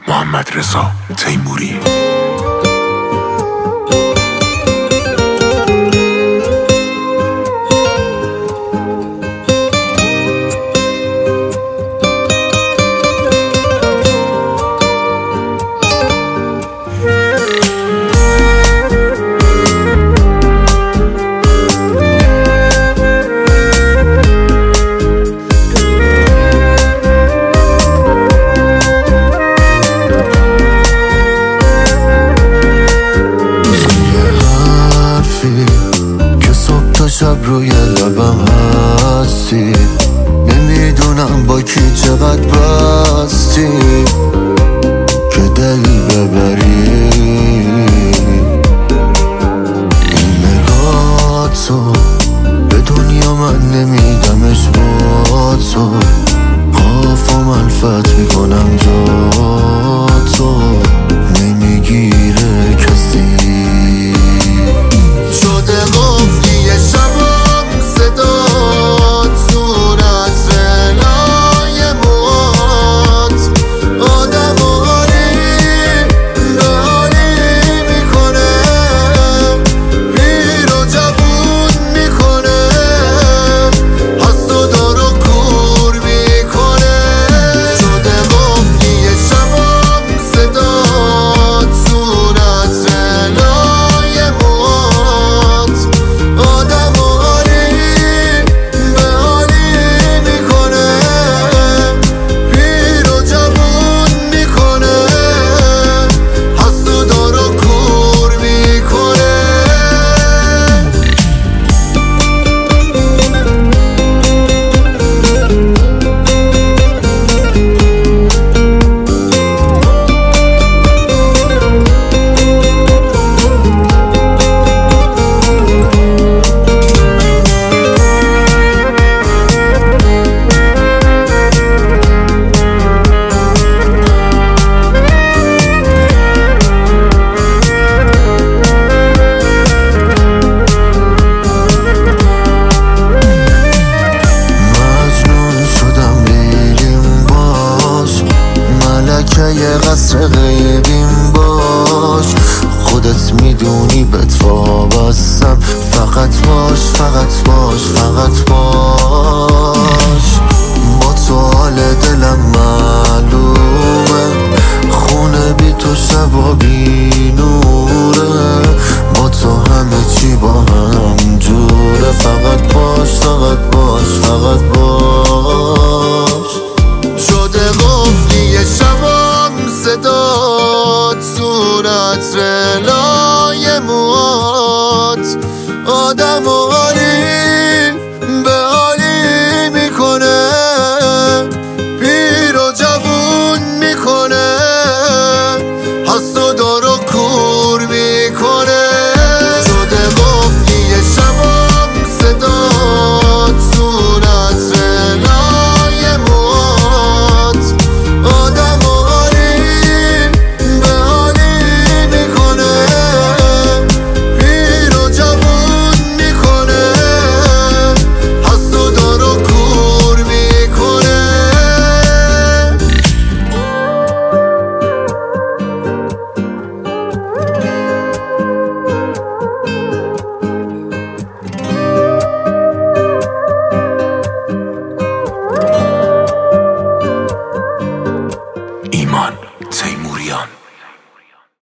محمدرضا تیموری. شب روی لبم هستی، نمیدونم با کی چقدر بستی که دل ببری. این نگاهتو به دنیا من نمیدمش با تو، قاف و منفت میکنم جا تو، نمیگیره کسی. شده قفلی شبم صدات، صورت لای موات، آدم حالی به حالی میکنه، پیر و جوون میکنه، هست و دار و کور میکنه. شده قفلی شبم صدات، صورت لای موات، آدم حالی به حالی میکنه، پیر و جوون میکنه، هست و دار و کور میکنه. یه قصر غیبیم باش، خودت میدونی بهت وابستم، فقط باش فقط باش فقط باش. با تو حال دلم معلومه، خونه بی تو شبا بی نوره، با تو همه چی با هم جوره، فقط باش فقط باش فقط باش. شده قفلی شبا صدات، صورت لای موات، آدم حالی به حالی میکنه، پیر و جوون میکنه، هست و دار و کور میکنه. شده قفلی شبا صدات، صورت لای موات، آدم ایمان تیموریان.